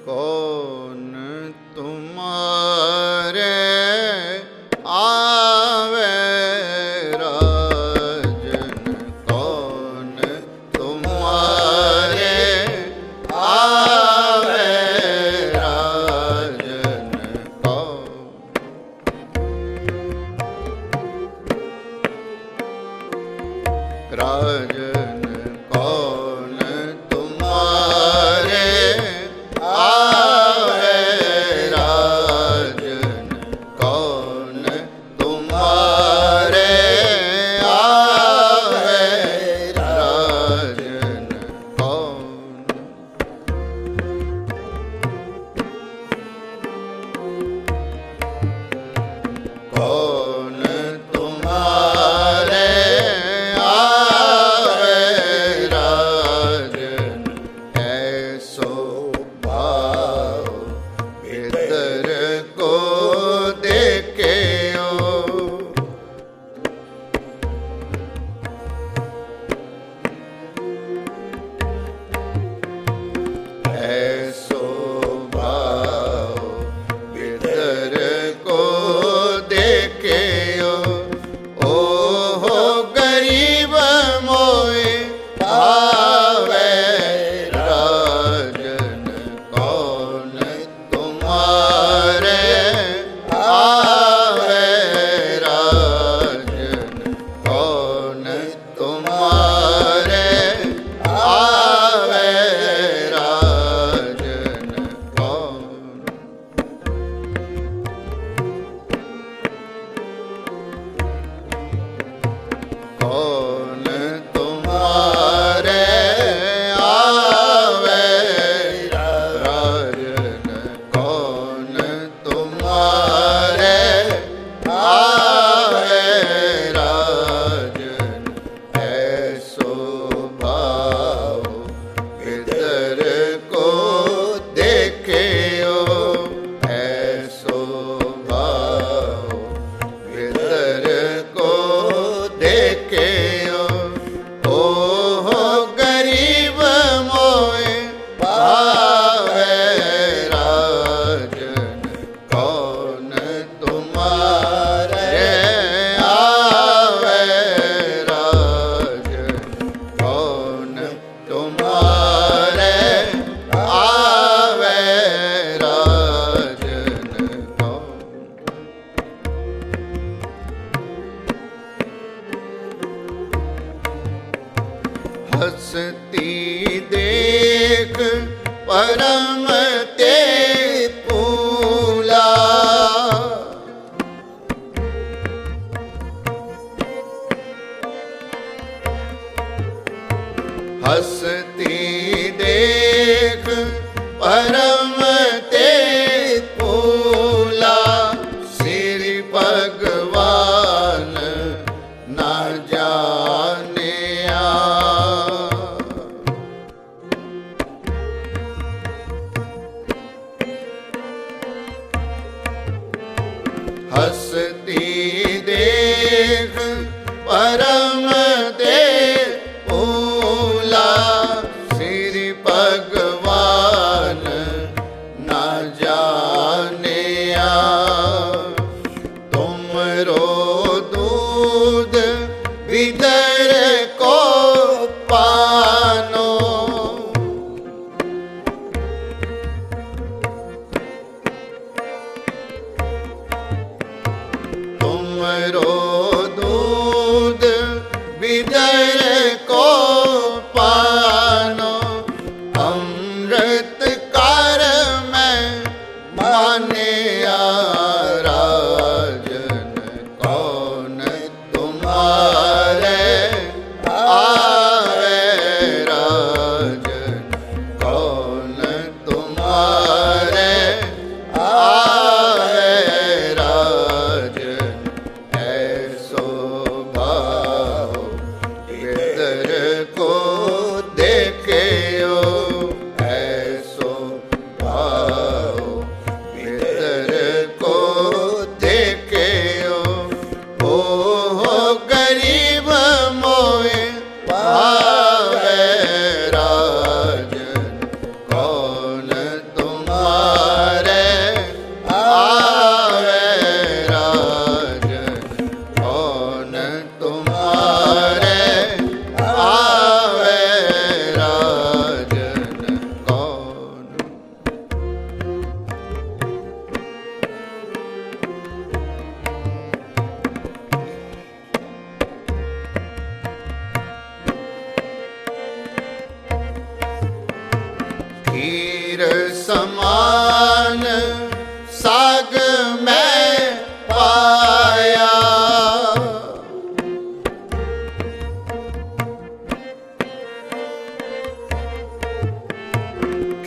कौन तुम्हारे आवे राजन, कौन तुम्हारे आवे राजन, राजन कौन तुम्हारे आवे राजन, कौन तुम्हारे आवे राजन, कौन कौन तुम्हारे आवे राजन, ऐसो भाव भीतर को देखे ऐसो भाव भीतर को देखे ओ हो गरीब मोए आवे राजन, कौन तुम्हारे आवे राजन, कौन तुम्हारे आवे राजन, कौन कौन तुम्हारे आवे राजन, कौन तुम्हारे आवे राजन, ऐसो भाव भीतर को देखे ऐसो भाव भीतर को देखे ओ हो गरीब मोए आवे राजन, कौन तुम्हारे आवे राजन, कौन तुम्हारे आवे राजन, कौन हंसती देख परम ते फूला, हंसती देख परम ते फूला, श्री भगवान न जाने हंसती देख परम ते फूला, श्री भगवान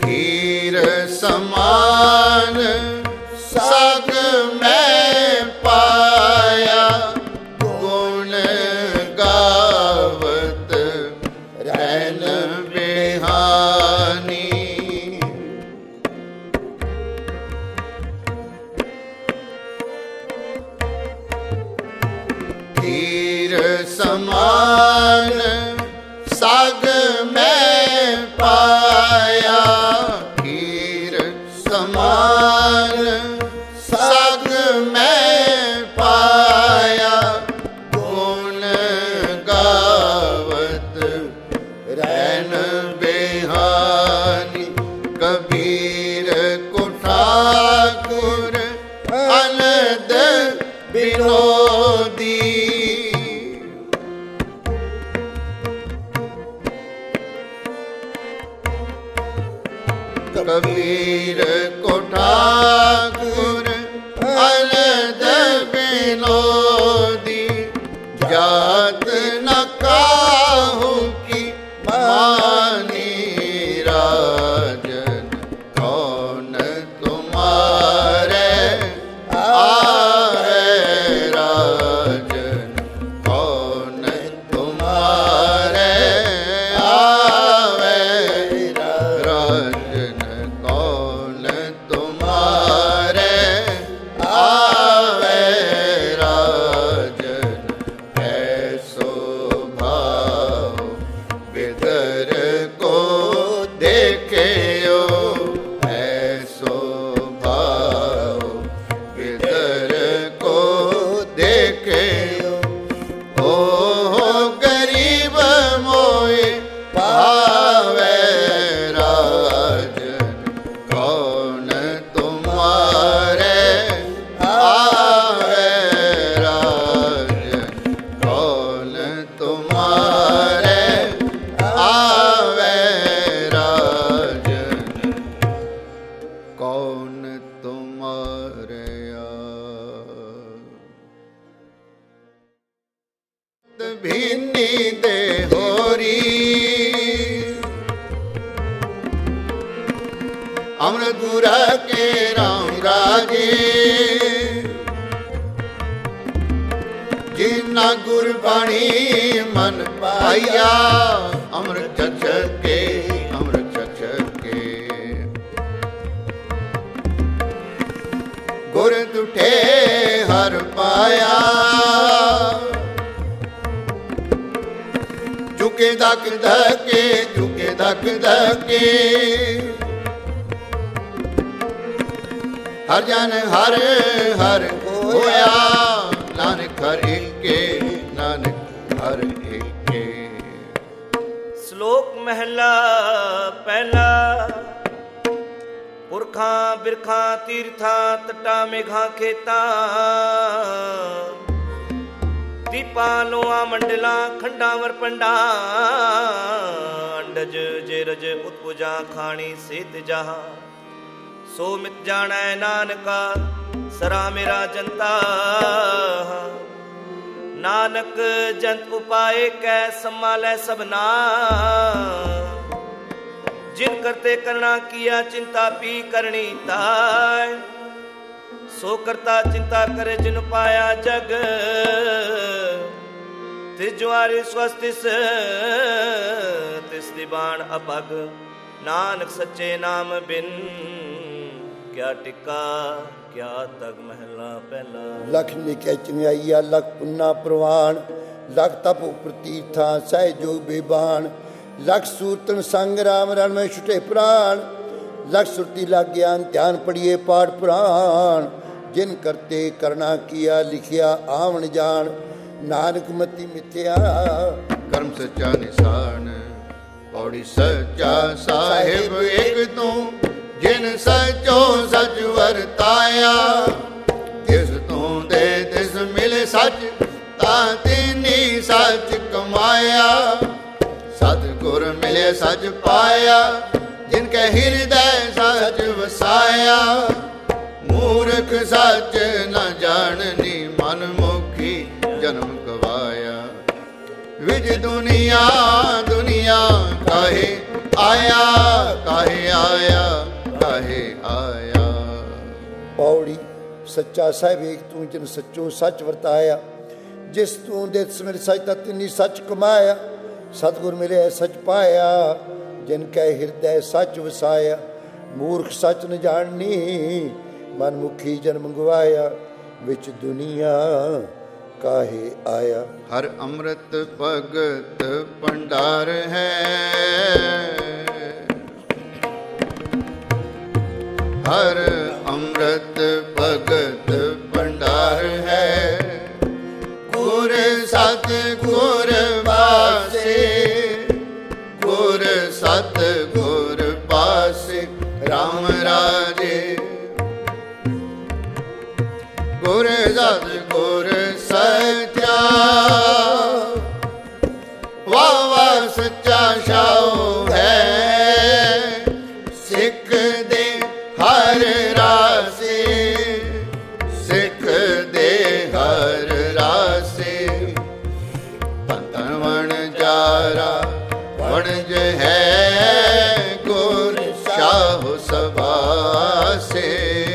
हीर समान साग मैं पाया, गुण गावत रैन बिहानी। हीर समान साग मैं पाया, हीर समान साग मैं पाया, गुण गावत रैन बिहानी। कबीर को ठाकुर अनद विनोदी, कबीर को ठाकुर अनद विनोदी। जात न काहू की मानी, राजन कौन तुम्हारे आए, राजन कौन तुम्हारे आवे, राजन कौन तुम्हारे आवे, राजन ऐसो भाव विदर को देखेयो, ऐसो भाव विदर को देखेयो। ओ गरीब मोए पावे, राजन कौन तुम्हारे आवे, राजन कौन तुम्हारे आवे, राजन कौन तुम्हारे भिन्नी दे होरी। अमृतपुरा के राम राजे, जिन्ना गुरबाणी मन पाया, अमृत चक्षक के, अमृत चक्षक के। गुर तुठे हर पाया, झुके धक धके, झुके धक धके। हर जन हर हर होया, नानक हर एके, नानक हर एके। श्लोक महला पहला। पुरखा बिरखा तीर्था तटा मेघा खेता, दीपा लोआ मंडला खंडावर पंडा। अंडज जेरज उत्पुजा खाणी सेत जहा, सो मित जानै नानका सरा मेरा जनता। नानक जंत उपाय कै संभालै सबना, जिन करते करना किया चिंता पी करनी ताय। सो करता चिंता करे जिन पाया जग, तिजवारी स्वस्तिस तिस दिबाण अपग। नानक सच्चे नाम बिन क्या टिका क्या तग। महला पहला। लख लिखे चंगाइया लख पुन्ना प्रवाण, लख तप प्रतीर्था सह जो बेबान। लख सूतन संग राम रण में छुटे प्राण, लख सुरती लग ज्ञान ध्यान पढ़िए पाठ पुराण। जिन करते करना किया लिखिया आवन जान, नानक मति मिथ्या कर्म सच्चा निशान। पौड़ी सच्चा साहिब एक तू, जिन सचो सच वरताया। जिस तू दे तिस मिले सच, ता तिनी सच कमाया। सतगुर मिले सच पाया, जिनके हृदय सच वसाया। मूर्ख सच न जाननी, मन मुखी जन्म गवाया। विज दुनिया दुनिया काहे आया, काहे आया। ਸੱਚਾ ਸਾਹਿਬ ਏਕ ਤੂੰ ਜਿਨ ਸੱਚੋਂ ਸੱਚ ਵਰਤਾਇਆ, ਜਿਸ ਤੂੰ ਦੇ ਸਮਿਰ ਸੱਚ ਤਾਂ ਤਿੰਨੀ ਸੱਚ ਕਮਾਇਆ। ਸਤਿਗੁਰ ਮਿਲਿਆ ਸੱਚ ਪਾਇਆ, ਜਿਨ ਕੈ ਹਿਰਦੈ ਸੱਚ ਵਸਾਇਆ। ਮੂਰਖ ਸੱਚ ਨ ਜਾਣਨੀ, ਮਨ ਮੁਖੀ ਜਨਮ ਗਵਾਇਆ। ਵਿੱਚ ਦੁਨੀਆ ਕਾਹੇ ਆਇਆ। ਹਰ ਅੰਮ੍ਰਿਤ ਭਗਤ ਭੰਡਾਰ ਹੈ, ਹਰ ਅੰਮ੍ਰਿਤ ਭਗਤ ਭੰਡਾਰ ਹੈ। ਗੁਰ ਸਤ ਗੁਰ ਪਾਸੇ, ਗੁਰ ਸਤ ਗੁਰ ਪਾਸੇ ਰਾਮ ਰਾਜੇ। ਗੁਰ ਸਤ ਗੁਰ ਸੱਚਾ, ਵਾਹ ਵਾਹ ਸੱਚਾ ਸ਼ਾਉ ਹੈ। ਸਿੱਖ ਦੇ ਹਰ ਰਾਸੇ, ਸਿੱਖ ਦੇ ਹਰ ਰਾਸੇ। ਪੰਤਨ ਵਣ ਜਾਰਾ ਵਣਜ ਹੈ, ਗੁਰ ਸ਼ਾਹ ਸਬਾਸੇ।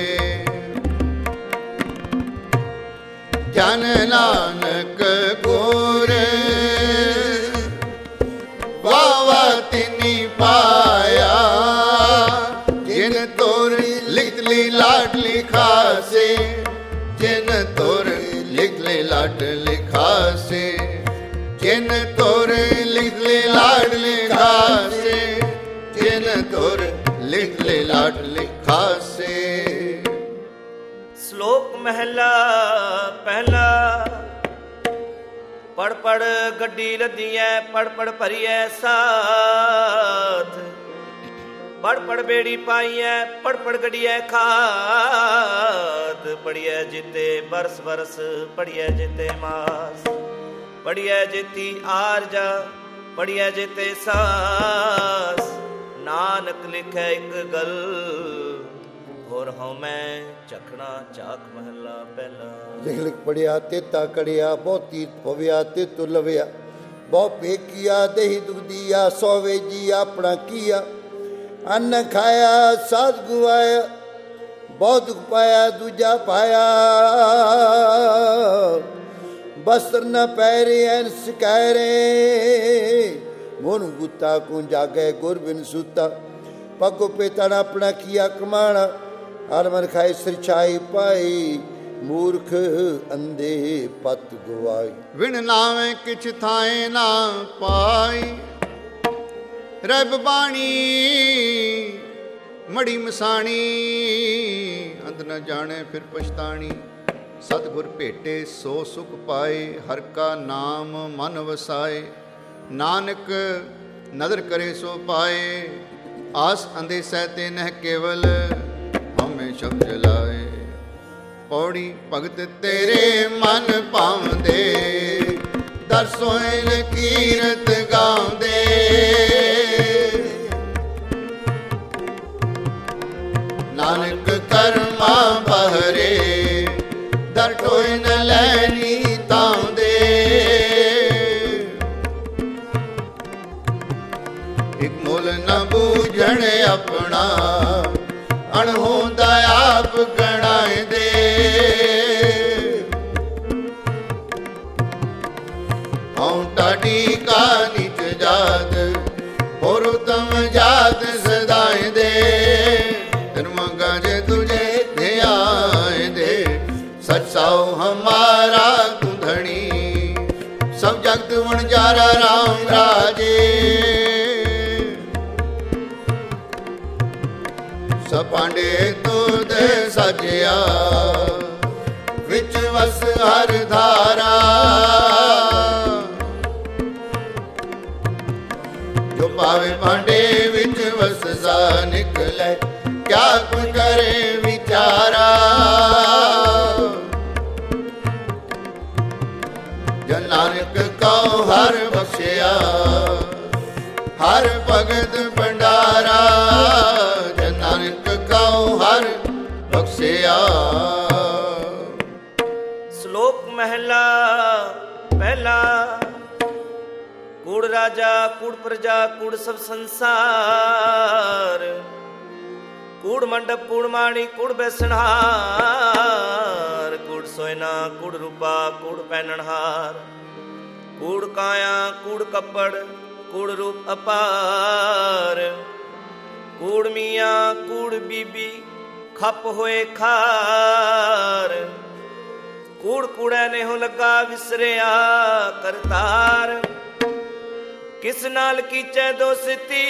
ਜਨ ਨਾਨਕ ਗੁਰ ਵਾਵਾ ਤਿਨੀ ਪਾਇਆ। ਜਿਨ ਤੁਰ ਲਿਖ ਲੀ ਲਾਟ ਲਿਖਾਸੇ, ਜਿਨ ਤੁਰ ਲਿਖ ਲੀ ਲਾਟ ਲਿਖਾਸੇ। ਜਿਨ ਤੁਰ ਲਿਖ ਲੀ ਲਾਟ ਲਿਖਾਸੇ, ਜਿਨ ਤੁਰ ਲਿਖ ਲੀ ਲਾਟ ਲਿਖਾਸੇ। ਸ਼ਲੋਕ ਮਹਿਲਾ ਪਹਿਲਾ। ਪੜ ਪੜ ਗੱਡੀ ਲੱਦੀਐ, ਪੜ ਪੜ ਭਰੀਐ ਸਾਥ। ਪੜ ਪੜ ਬੇੜੀ ਪਾਈਐ, ਪੜ ਪੜ ਗੱਡੀਐ ਖਾਦ। ਪੜੀਐ ਜਿਤੇ ਬਰਸ ਬਰਸ, ਪੜੀਐ ਜਿਤੇ ਮਾਸ। ਪੜੀਐ ਜਿਤੀ ਆਰਜਾ, ਪੜੀਐ ਜਿਤੇ ਸਾਸ। ਨਾਨਕ ਲਿਖੈ ਇੱਕ ਗੱਲ, ਹੋਰ ਹਉ ਮੈਂ ਚਖਣਾ ਚਾਕ ਮਹਲਾ ਪਹਿਲਾ। ਲਿਖ ਲਿਖ ਪੜਿਆ ਤੇਤਾ ਕੜਿਆ, ਬਹੁ ਤੀਤ ਪਵਿਆ ਤੇ ਤੁ ਲਵਿਆ। ਬਹੁ ਪੇਕੀਆ ਦੇਹੀ ਦੁਖਦੀਆ, ਸੋ ਵੇਜੀ ਆਪਣਾ ਕੀਆ। ਅੰਨ ਖਾਇਆ ਸਾਧ ਗੁਆਇਆ, ਬਹੁ ਦੁਖ ਪਾਇਆ ਦੂਜਾ ਪਾਇਆ। ਬਸਤਰ ਨ ਪਹਿਰੇ ਐਨ ਸਿਕੈਰੇ, ਮੋਨ ਗੁੱਤਾ ਕੋ ਜਾਗੇ ਗੁਰ ਬਿਨ ਸੁਤਾ। ਪਗੋ ਪੇਤਣ ਆਪਣਾ ਕੀਆ ਕਮਾਣਾ, ਹਰ ਮਨ ਖਾਏ ਸਿਰਛਾਈ ਪਾਈ। ਮੂਰਖ ਅੰਧੇ ਪਤ ਗਵਾਈ। ਵਿਣ ਨਾਵੇਂ ਕਿਛ ਥਾਏ ਨਾ ਪਾਈ। ਰੱਬ ਬਾਣੀ ਮੜੀ ਮਸਾਣੀ, ਅੰਤ ਨ ਜਾਣੇ ਫਿਰ ਪਛਤਾਣੀ। ਸਤਿਗੁਰ ਭੇਟੇ ਸੋ ਸੁਖ ਪਾਏ, ਹਰ ਕਾ ਨਾਮ ਮਨ ਵਸਾਏ। ਨਾਨਕ ਨਦਰ ਕਰੇ ਸੋ ਪਾਏ, ਆਸ ਅੰਦੇਸੈ ਤੇ ਨਹਿ ਕੇਵਲ। ਹਮੇ ਸ਼ਬਦ ਲਾਏ ਪੌੜੀ ਭਗਤ ਤੇਰੇ ਮਨ ਭਾਉਂਦੇ। ਦਰਸੋਇਨ ਕੀਰਤ ਗਾਉਂਦੇ। ਨਾਨਕ ਕਰਮਾ ਬਹਰੇ, ਦਰ ਟੋਇ ਨ ਲੈਣੀ ਤਾਉਂਦੇ। ਇਕ ਮੁੱਲ ਨ ਬੂਝਣ ਆਪਣਾ, ਅਣਹੋਂਦਾ ਆਪ ਗਣਾਏ ਦੇ। ਹਉ ਟਾਡੀ ਕਾ ਨਿਚ ਜਾਤ, ਹੋਰ ਉਤਮ ਜਾਤ ਸਦਾਏ ਦੇ। ਤਨ ਮੰਗਾ ਜੇ ਤੁਝੇ ਧਿਆਏ ਦੇ, ਸਚ ਸਾਉ ਹਮਾਰਾ ਤੂੰ ਧਣੀ। ਸਭ ਜਗਤ ਵਣਜਾਰਾ ਰਾਮ ਰਾਜੇ। ਸਭ ਪਾਂਡੇ ਤੁਧ ਸਜਿਆ, ਵਿੱਚ ਵਸ ਹਰ ਧਾਰਾ। ਜੋ ਪਾਵੇ ਪਾਂਡੇ ਵਿੱਚ ਵਸਦਾ ਨਿਕਲੇ, ਕਿਆ ਕੁ ਕਰੇ ਵਿਚਾਰਾ। ਜਨ ਨਾਨਕ ਕਉ ਹਰ ਬਖਸ਼ਿਆ, ਹਰ ਭਗਤ ਭੰਡਾਰਾ। ਜਨ ਨਾਨਕ ਕਉ ਹਰ ਬਖਸ਼ਿਆ। ਸ਼ਲੋਕ ਮਹਿਲਾ ਪਹਿਲਾ। ਕੂੜ ਰਾਜਾ ਕੂੜ ਪ੍ਰਜਾ ਕੂੜ ਸਭ ਸੰਸਾਰ। ਕੂੜ ਮੰਡਪ ਕੂੜ ਮਾਣੀ ਕੂੜ ਬੈਸਣਹਾਰ, ਕੂੜ ਸੋਇਨਾ ਕੂੜ ਰੂਪਾ ਕੂੜ ਪਹਿਨਣਹਾਰ, ਕੂੜ ਕਾਇਆ ਕੂੜ ਕੱਪੜ ਕੂੜ ਰੂਪ ਅਪਾਰ, ਕੂੜ ਮੀਆਂ ਕੂੜ ਬੀਬੀ ਖੱਪ ਹੋਏ ਖਾਰ, ਕੂੜ ਕੂੜੈ ਨੇਹੋ ਲੱਗਾ ਵਿਸਰਿਆ ਕਰਤਾਰ, ਕਿਸ ਨਾਲ ਕੀਚੈ ਦੋਸਤੀ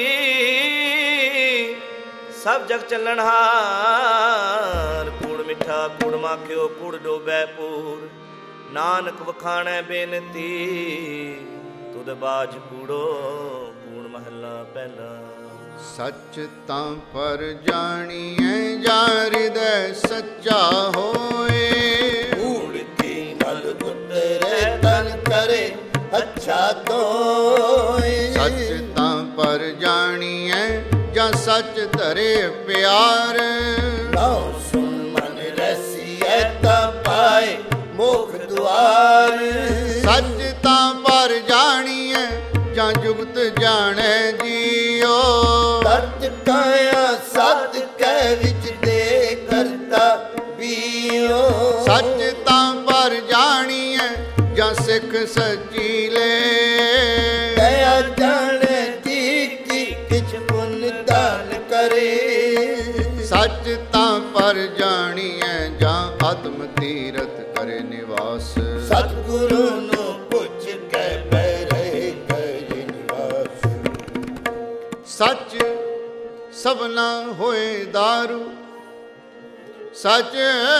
ਸਭ ਜਗ ਚੱਲਣਹਾਰ, ਕੂੜ ਮਿੱਠਾ ਕੂੜ ਮਾਖਿਓ ਕੂੜ ਡੋਬੈ ਪੂਰ, ਨਾਨਕ ਵਖਾਣੈ ਬੇਨਤੀ ਤੁਧ ਬਾਝ ਕੂੜੋ। ਕੂੜ ਮਹੱਲਾ ਪਹਿਲਾ। ਸੱਚ ਤਾਂ ਪਰ ਜਾਣੀਐ ਜਾ ਹਿਰਦੈ ਸੱਚਾ ਹੋਏ, ਕੂੜ ਕੀ ਮਲ ਉਤਰੇ ਤਨ ਕਰੇ ਅੱਛਾ ਤੋਏ। ਸੱਚ ਤਾਂ ਪਰ ਜਾਣੀਐ ਜਾਂ ਸੱਚ ਧਰੇ ਪਿਆਰ, ਨਾਉ ਸੁਣ ਮਨ ਰਸੀਐ ਤਾਂ ਪਾਏ ਮੁਖ ਦੁਆਰ। ਸੱਚ ਤਾਂ ਪਰ ਜਾਣੀਐ ਜਾਂ ਜੁਗਤ ਜਾਣੈ ਜੀਓ, ਤਰਤ ਕਾਇਆ ਸਤ ਕਹਿ ਵਿੱਚ ਦੇ ਕਰਤਾ ਬੀਓ। ਸੱਚ ਤਾਂ ਪਰ ਜਾਣੀਐ ਜਾਂ ਸਿੱਖ ਸੱਚੀ ਲੈ, ਦਇਆ ਜਾਣੈ ਜੀ ਕੀ ਕਿਛ ਪੁੰਨ ਦਾਨ ਕਰੇ। ਸੱਚ ਤਾਂ ਪਰ ਜਾਣੀਐ ਜਾਂ ਆਤਮ ਤੀਰਥ ਕਰੇ ਨਿਵਾਸ, ਸਤਿਗੁਰੂ ਨੂੰ ਪੁੱਛ ਕੇ ਪੈ ਰਹੇ ਕਰੇ ਨਿਵਾਸ। ਸੱਚ ਸਭਨਾ ਹੋਏ ਦਾਰੂ, ਸੱਚ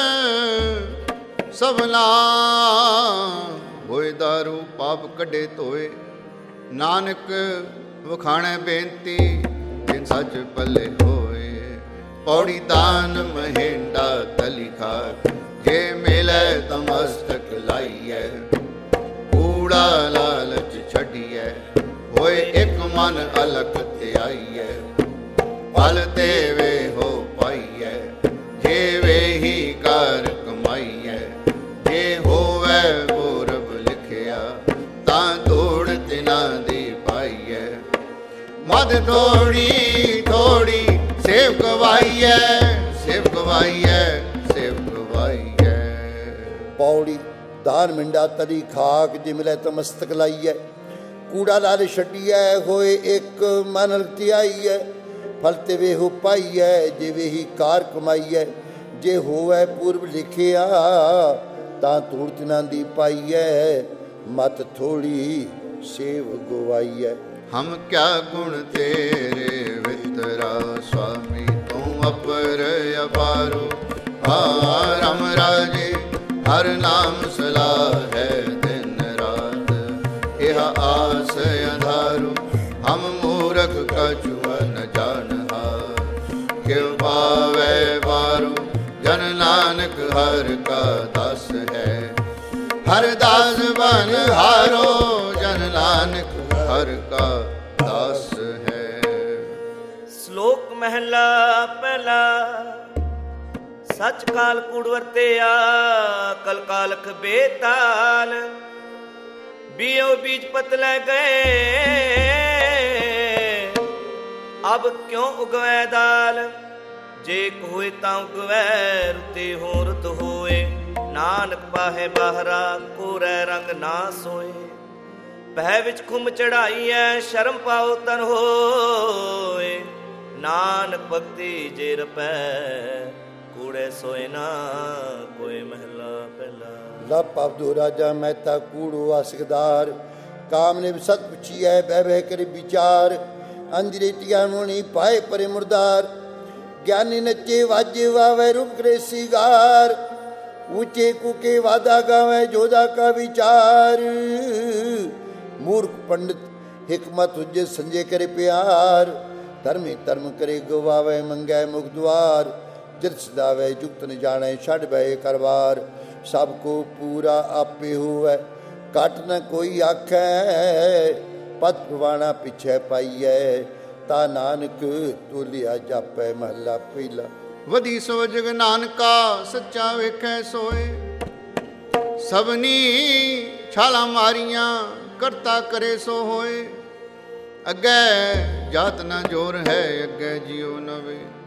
ਸਭਨਾ ਹੋਏ ਦਾਰੂ, ਪਾਪ ਕੱਢੇ ਧੋਏ। ਨਾਨਕ ਵਖਾਣੈ ਬੇਨਤੀ ਜਿਨ ਸੱਚ ਪੱਲੇ ਹੋਏ। ਪੌੜੀ ਦਾਨ ਮਹਿੰਡਾ ਤਲੀ ਖਾਕ, ਜੇ ਮਿਲੈ ਤਮਸਤਕ ਲਾਈਐ। ਕੂੜਾ ਲਾਲਚ ਛੱਡੀਐ, ਹੋਏ ਇੱਕ ਮਨ ਅਲਖ ਧਿਆਈਐ। ਫਲ ਦੇਵੇ ਹੋ ਪਾਈਐ, ਜੇ ਵੇਹੀ ਕਰ ਕਮਾਈਐ। ਜੇ ਹੋਵੇ ਪੂਰਬ ਲਿਖਿਆ, ਤਾਂ ਧੂੜ ਤਿਨਾਂ ਦੀ ਪਾਈਐ। ਮਦ ਥੋੜੀ ਥੋੜੀ ਸੇਵ ਗਵਾਈਐ, ਸੇਵ ਗਵਾਈਐ, ਸੇਵ ਗਵਾਈਐ। ਪੌੜੀ ਦਾਨ ਮਿੰਡਾ ਤਲੀ ਖਾਕ, ਜੇ ਮਿਲੇ ਤਾਂ ਮਸਤਕ ਲਾਈਐ। ਕੂੜਾ ਲਾਲ ਛੱਡੀਐ, ਹੋਏ ਇੱਕ ਮਨ ਧਿਆਈਐ। ਫਲ ਤੇ ਵੇਹੋ ਪਾਈਐ, ਜੇ ਵੇਹੀ ਕਾਰ ਕਮਾਈਐ। ਜੇ ਹੋਵੇ ਪੂਰਬ ਲਿਖਿਆ, ਤਾਂ ਧੂੜ ਤਿਨਾਂ ਦੀ ਪਾਈਐ। ਮਤ ਥੋੜੀ ਸੇਵ ਗਵਾਈਐ। ਹਮ ਕਿਆ ਗੁਣ ਤੇਰੇ ਵਿਤਰਾ, ਸੁਆਮੀ ਤੂੰ ਅਪਰ ਅਪਾਰੂ। ਰਮ ਰਾਜੇ ਹਰ ਨਾਮ ਸਲਾਹੈ ਦਿਨ ਰਾਤ। ਇਹ ਆਸ ਅੰਧਾਰੂ, ਹਮ ਮੂਰਖ ਕਛੁ ਨ ਜਾਣਹਾਰ। ਕਿਉ ਪਾਵੈ ਬਾਰੂ, ਜਨ ਨਾਨਕ ਹਰ ਕਾ ਦਾਸ ਹੈ। ਹਰ ਦਾਸ ਬਨ ਹਾਰੋ, ਜਨ ਨਾਨਕ ਹਰ ਕਾ ਦਾਸ ਹੈ। ਸ਼ਲੋਕ ਮਹਿਲਾ ਪਹਿਲਾ। ਸੱਚ ਕਾਲ ਕੂੜ ਵਰਤਿਆ, ਕਲ ਕਾਲਖ ਬੇਤਾਲ। ਬੀਓ ਬੀਜ ਪਤ ਲੈ ਗਏ, ਅਬ ਕਿਉਂ ਉਗਵੈ ਦਾਲ। ਜੇ ਹੋਏ ਤਾਂ ਉਗਵੈ, ਰੁਤੇ ਹੋ ਰੁਤ ਹੋਏ। ਨਾਨਕ ਪਾਹੇ ਬਾਹਰਾ, ਕੋਰੈ ਰੰਗ ਨਾ ਸੋਏ। ਭੈ ਵਿੱਚ ਖੁੰਮ ਚੜਾਈਐ, ਸ਼ਰਮ ਪਾਓ ਤਨ ਹੋਏ। ਨਾਨਕ ਭਗਤੀ ਜੇ ਰਪੈ, ਕੂੜੇ ਸੋਏ ਨਾ ਕੋਏ। ਮਹਿਲਾ ਪਹਿਲਾ। ਲਪ ਅਬਦੋ ਰਾਜਾ ਮਹਿਤਾ ਕੂੜੋ ਆਸਿਕਦਾਰ। ਕਾਮ ਨੇ ਸਤ ਪੁੱਛੀਐ, ਬਹਿ ਬਹਿ ਕਰੇ ਵਿਚਾਰ। ਅੰਜਰੇਟੀਆਂ ਮੁਣੀ ਪਾਏ ਪਰੇ ਮੁਰਦਾਰ। ਗਿਆਨੀ ਨੱਚੇ ਵਾਜੇ ਵਾਵੇ, ਰੂਪ ਕਰੇ ਸਿਗਾਰ। ऊंचे कुके वादा गावे, जोधा का विचार। मूर्ख पंडित हिकमत हुजे, संजय करे प्यार। धर्मी धर्म करे गवावे, मंगै मुख द्वार। जित सदावे जुगत न जाने, छड़ बे करवार। सबको पूरा आपे होवे, घट न कोई आखै। पत पवाना पिछे पाईऐ, ता नानक तोलिया जापै। महला पहला। ਵਧੀ ਸੋ ਜਗ ਨਾਨਕਾ, ਸੱਚਾ ਵੇਖੈ ਸੋਏ। ਸਭਨੀ ਛਾਲਾਂ ਮਾਰੀਆਂ, ਕਰਤਾ ਕਰੇ ਸੋ ਹੋਏ। ਅੱਗੇ ਜਾਤ ਨਾ ਜੋਰ ਹੈ, ਅੱਗੇ ਜਿਉ ਨਵੇ।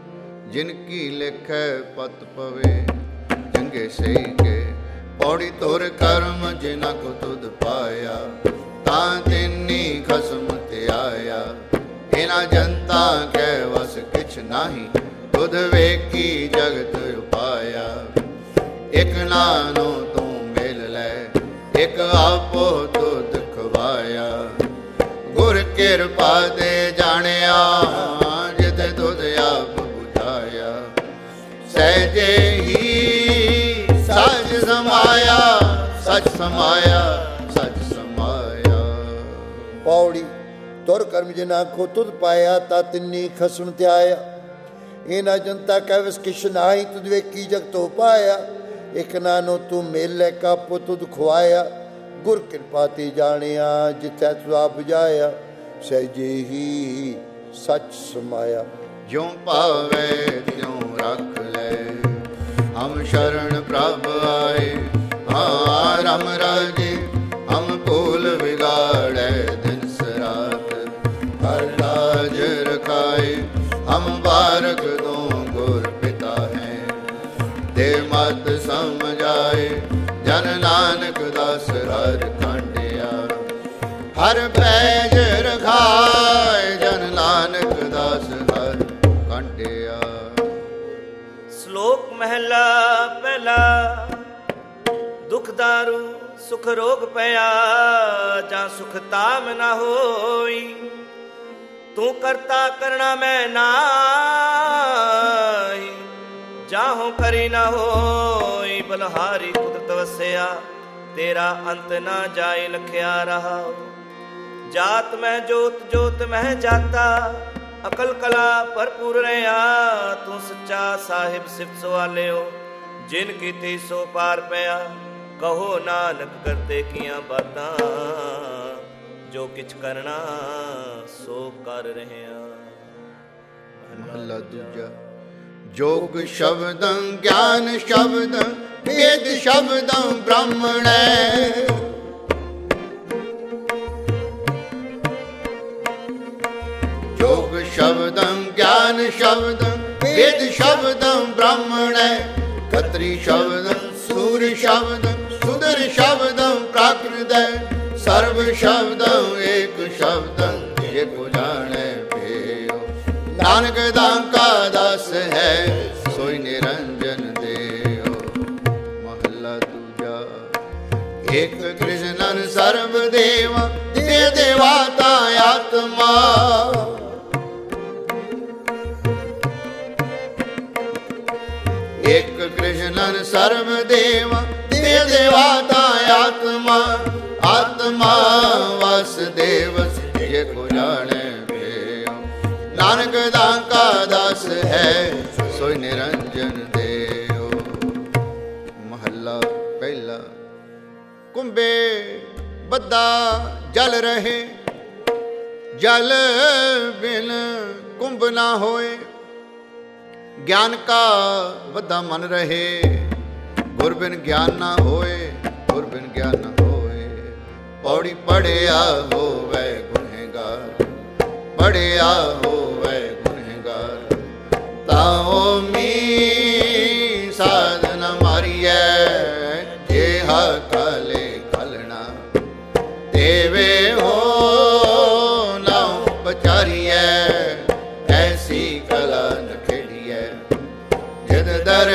ਜਿਨ ਕੀ ਲਿਖੈ ਪਤ ਪਵੇ ਚੰਗੇ ਸਹੀ ਕੇ। ਪੌੜੀ ਤੁਰ ਕਰਮ ਜਿਨਾ ਕੋ ਤੁਧ ਪਾਇਆ ਤਾਂ ਤਿੰਨੀ ਖਸਮ ਤੇ ਆਇਆ। ਇਹਨਾਂ ਜਨਤਾ ਕੈ ਵਸ ਕਿਛ ਨਾਹੀ ਤੁਧ ਵੇਖੀ ਜਗਤ ਉਪਾਇਆ। ਇਕ ਨਾਨੋ ਤੂੰ ਮਿਲ ਲੈ ਇਕ ਆਪੋ ਤੁਧ ਖਵਾਇਆ। ਗੁਰ ਕਿਰਪਾ ਤੇ ਜਾਣਿਆ ਜਿਤ ਤੁਧ ਆਪ ਬੁਝਾਇਆ। ਸਹਿਜੇ ਹੀ ਸਚ ਸਮਾਇਆ ਸਚ ਸਮਾਇਆ ਸਚ ਸਮਾਇਆ। ਪੌੜੀ ਤੁਰ ਕਰਮ ਜਿਨਾ ਕੋ ਤੁਧ ਪਾਇਆ ਤਾਂ ਤਿੰਨੀ ਖਸਣ ਤੇ ਆਇਆ। ਇਹਨਾਂ ਜਨਤਾ ਕਹਿ ਵਸ ਕਿਛ ਨਾਹੀ ਤੁਧ ਵੇਖੀ ਜਗਤੋਂ ਪਾਇਆ। ਇਕ ਨਾਨੋ ਤੂੰ ਮੇਲੇ ਕਾਪੋ ਤੁਧ ਖਵਾਇਆ। ਗੁਰ ਕਿਰਪਾ ਤੇ ਜਾਣਿਆ ਜਿੱਥੈ ਤੂੰ ਆਪ ਬੁਝਾਇਆ। ਸਹਿਜੇ ਹੀ ਸੱਚ ਸਮਾਇਆ। ਜਿਉ ਭਾਵੇ ਤਿਉ ਰੱਖ ਲੈ ਹਮ ਸ਼ਰਨ ਪ੍ਰਭ ਆਏ। ਹਾਂ ਰਮ ਰਾਜੇ ਹਮ ਭੂਲ ਵਿਗਾੜੈ ਦਿਨ ਸਰਾਤ। ਹਰ ਰਾਜ ਰਖਾਏ ਹਮ ਬਾਰਕ ਦੋ ਗੁਰ ਪਿਤਾ ਹੈ। ਦੇ ਮਤ ਸਮਝਾਏ ਜਨ ਨਾਨਕ ਦਾਸ ਹਰ ਕਾਂਡਿਆ। ਹਰ ਪੈਜ ਰਖਾਏ ਜਨ ਨਾਨਕ ਦਾਸ ਹਰ ਕਾਂਡਿਆ। ਸ਼ਲੋਕ ਮਹਿਲਾ ਪਹਿਲਾ। ਦੁਖ ਦਾਰੂ ਸੁਖ ਰੋਗ ਪਿਆ ਜਾਂ ਸੁਖ ਤਾਮ ਨਾ ਹੋਈ। ਤੂੰ ਕਰਤਾ ਕਰਣਾ ਮੈਂ ਨਾਹੀ ਜਾਹੋਂ ਕਰੀ ਨਾ ਹੋਈ। ਬਲਹਾਰੀ ਕੁਦਰਤ ਵਸਿਆ ਤੇਰਾ ਅੰਤ ਨਾ ਜਾਏ ਲਖਿਆ ਰਹਾ। ਜਾਤ ਮੈਂ ਜੋਤ ਜੋਤ ਮਹਿ ਜਾਤਾ ਅਕਲ ਕਲਾ ਭਰਪੂਰ ਰਿਆ। ਤੂੰ ਸੱਚਾ ਸਾਹਿਬ ਸਿਫਤ ਸਵਾਲਿਓ ਜਿਨ ਕੀਤੀ ਸੋ ਪਾਰ ਪਿਆ। ਕਹੋ ਨਾਨਕ ਕਰਤੇ ਕੀਆਂ ਬਾਤਾਂ ਜੋ ਕਿਛ ਕਰਨਾ ਸੋ ਕਰ ਰਹਿਆ। ਮਹਲਾ ਦੂਜਾ। ਜੋਗ ਸ਼ਬਦੰ ਗਿਆਨ ਸ਼ਬਦੰ ਵੇਦ ਸ਼ਬਦੰ ਬ੍ਰਾਹਮਣੈ। ਜੋਗ ਸ਼ਬਦੰ ਗਿਆਨ ਸ਼ਬਦੰ ਵੇਦ ਸ਼ਬਦੰ ਬ੍ਰਾਹਮਣੈ। ਖਤਰੀ ਸ਼ਬਦੰ ਸੂਰ ਸ਼ਬਦੰ ਸੁਦਰ ਸ਼ਬਦੰ ਪ੍ਰਾਕ੍ਰਿਤੈ। ਸਰਬ ਸ਼ਬਦੰ ਏਕ ਸ਼ਬਦੰ ਜੇ ਕੋ ਜਾਣੈ ਭੇਉ। ਨਾਨਕ ਦਾਤਾ ਦਾਸ ਹੈ ਸੋਈ ਨਿਰੰਜਨ ਦੇਉ। ਮਹਲਾ ਦੂਜਾ। ਏਕ ਕ੍ਰਿਸ਼ਨਨ ਸਰਬ ਦੇਵਾ ਦੇ ਦੇਵਾਤਾ ਆਤਮਾ। ਏਕ ਕ੍ਰਿਸ਼ਨਨ ਸਰਬ ਦੇਵਾ ਦੇ ਦੇਵਾਤਾ ਆਤਮਾ। ਆਤਮਾ ਵਾਸੁਦੇਵ ਜੇ ਕੋ ਜਾਣੈ ਭੇਉ। ਨਾਨਕ ਦਾਤਾ ਦਾਸ ਹੈ ਸੋਈ ਨਿਰੰਜਨ ਦੇਉ। ਮਹੱਲਾ ਪਹਿਲਾ। ਕੁੰਭੇ ਬੱਧਾ ਜਲ ਰਹੇ ਜਲ ਬਿਨ ਕੁੰਭ ਨਾ ਹੋਏ। ਗਿਆਨ ਕਾ ਬੱਧਾ ਮਨ ਰਹੇ ਗੁਰ ਬਿਨ ਗਿਆਨ ਨਾ ਹੋਏ। ਗੁਰ ਬਿਨ ਗਿਆਨ ਨਾ ਹੋਏ। ਪੌੜੀ ਪੜਿਆ ਹੋਵੇ ਗੁਨਹਗਾਰ ਪੜਿਆ ਹੋਵੇ ਗੁਨਹਗਾਰ। ਤਾਉ ਮੀ ਸਾਧਨ ਮਾਰੀਐ ਜੇਹਾ ਕਾਲੇ ਖਲਣਾ। ਦੇਵੇ ਹੋ ਨਾਉ ਪਚਾਰੀਐ ਐਸੀ ਕਲਾ ਨ ਖੇਡੀਐ। ਜਿਦ ਦਰ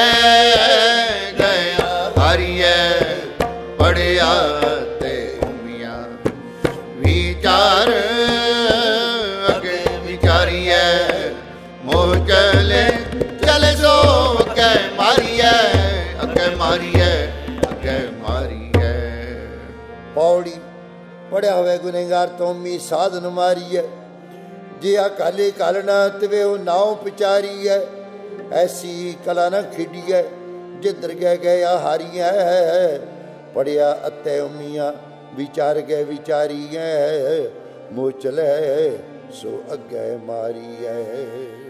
ਗਿਆ ਹਾਰੀਐ ਪੜਿਆ ਤੇ ਉਮੀਆਂ। ਵਿਚਾਰ ਅੱਗੇ ਵਿਚਾਰੀਐ ਮੋਹ ਚਲੇ ਚਲੇ ਸੋ ਅੱਗੇ ਮਾਰੀਐ ਅੱਗੇ ਮਾਰੀਐ ਅੱਗੇ ਮਾਰੀਐ। ਪੌੜੀ ਪੜਿਆ ਹੋਵੇ ਗੁਨੇਗਾਰ ਤੋਂ ਮੀ ਸਾਧਨ ਮਾਰੀਐ। ਜੇ ਅਕਾਲੇ ਕਾਲਣਾ ਤਵੇ ਉਹ ਨਾਉ ਵਿਚਾਰੀਐ। ਐਸੀ ਕਲਾ ਨਾ ਖੇਡੀਐ ਜਿੱਧਰ ਗਏ ਗਿਆ ਹਾਰੀਐ। ਪੜਿਆ ਅਤੇ ਉਮੀਆਂ ਵਿਚਾਰ ਗਏ ਵਿਚਾਰੀਐ। ਮੋਹ ਚਲੇ ਸੋ ਅੱਗੇ ਮਾਰੀਐ।